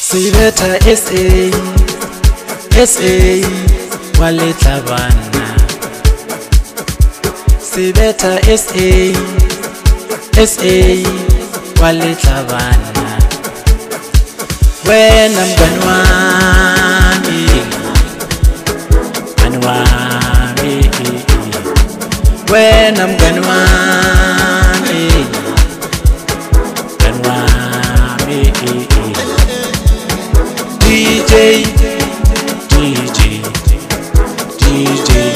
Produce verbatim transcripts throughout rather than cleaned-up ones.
Sibetha S A S A wale tlabana. Sibetha S A S A wale tlabana. Wena mngani wami, mngani wami, wena mngani wami, mngani wami. D J, D J, D J,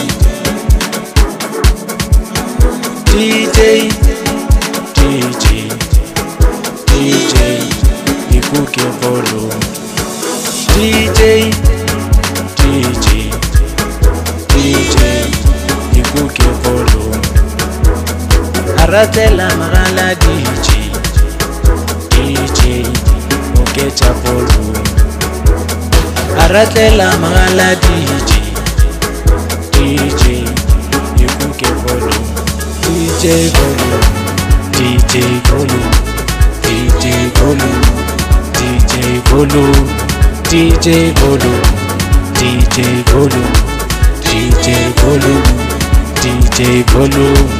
D J, D J, D J, ikuke volume. D J, D J, D J, ikuke volume. Aratela magala D J, D J, ukecha volume. Aratela magala D J, D J, ikuke volume. D J volume, D J volume, D J volume, D J volume, D J volume, D J volume, D J volume, D J volume.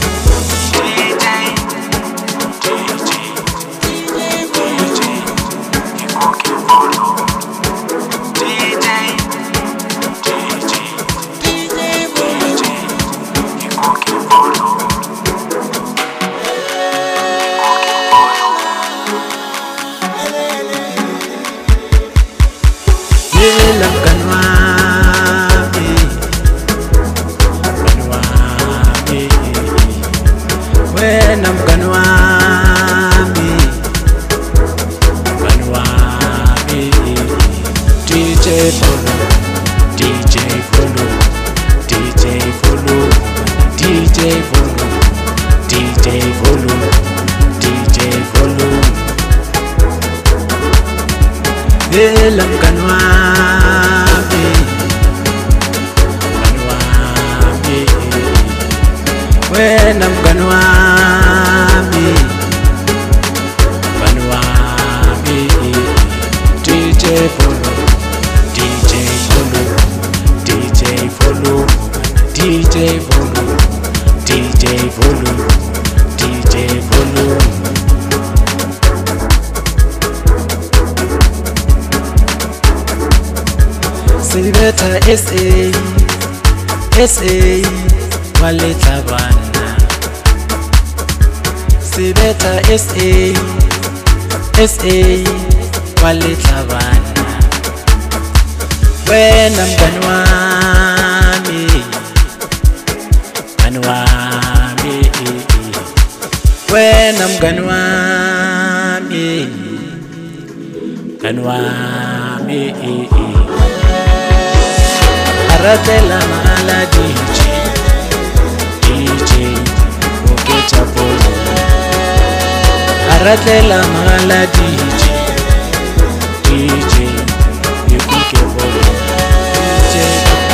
Wena mngani wami, mngani wami, wena mngani wami, mngani wami. D J volume, D J volume, D J volume, D J volume, D J volume, D J volume. Wena mngani wami, mngani wami, wena mngani wami, mngani wami. D J volume, D J volume, D J volume, D J volume, D J volume, D J volume. Sibetha S A S A wale tlabana. Sibetha S A S A wale tlabana. Wena mngani wami, mngani wami, wena mngani wami, mngani wami. Aratela magala D J, D J, ukecha volume. Aratela magala D J, D J, ikuke volume. D J,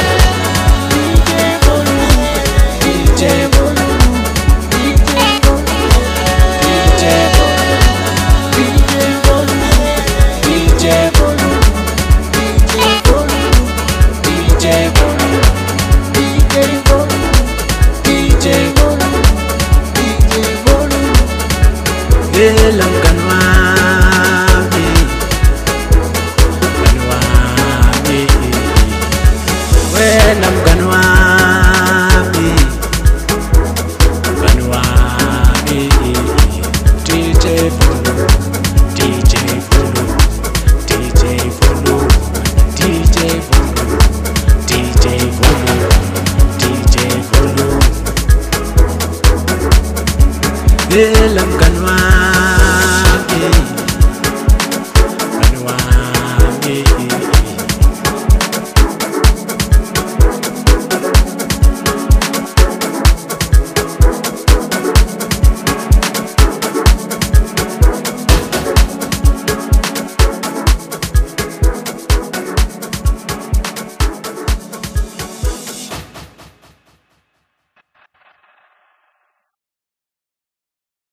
D J volume, D J volume, D J volume, D J volume, D J volume, D J volume. Wena mngani wami, mngani wami, wena mngani wami, mngani wami. D J volume, D J volume, D J volume, D J volume, D J volume, D J volume. Wena mngani wami.